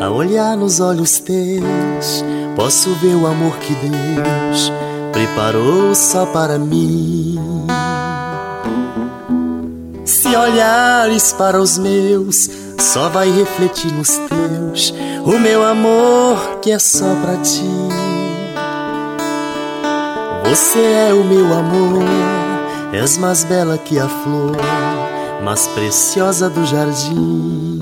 A olhar nos olhos teus, posso ver o amor que Deus preparou só para mim. Se olhares para os meus, só vai refletir nos teus o meu amor que é só pra ti. Você é o meu amor, és mais bela que a flor, mais preciosa do jardim.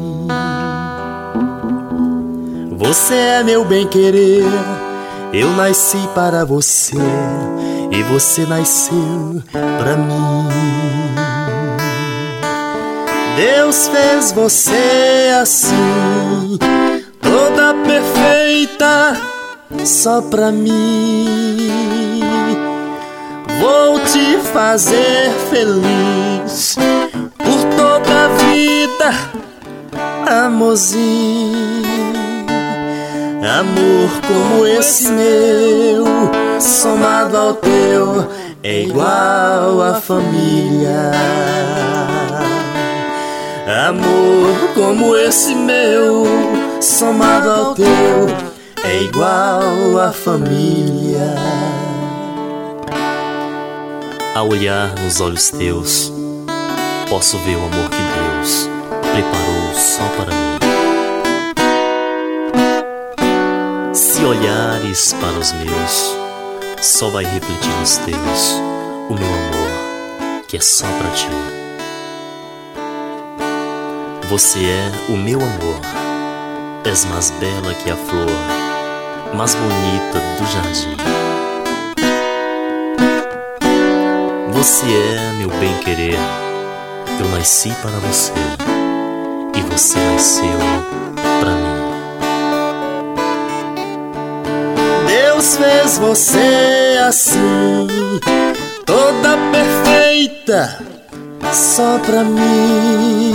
Você é meu bem-querer, eu nasci para você e você nasceu pra mim. Deus fez você assim, toda perfeita, só pra mim. Vou te fazer feliz por toda a vida, amorzinho. Amor como esse meu, somado ao teu, é igual à família. Amor como esse meu, somado ao teu, é igual à família. Ao olhar nos olhos teus, posso ver o amor que Deus preparou só para mim. Se olhares para os meus, só vai refletir nos teus o meu amor que é só para ti. Você é o meu amor, és mais bela que a flor, mais bonita do jardim. Você é meu bem-querer, eu nasci para você e você nasceu para mim. Deus fez você assim, toda perfeita, só pra mim.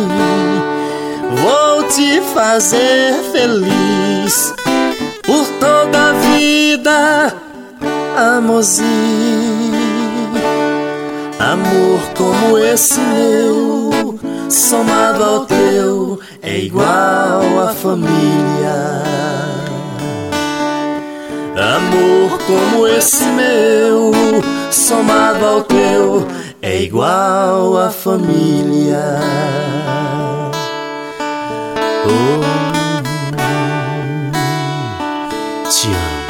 Vou te fazer feliz por toda a vida, amorzinho. Amor como esse meu, somado ao teu, é igual à família. Amor como esse meu, somado ao teu, é igual à família. Oh, te amo.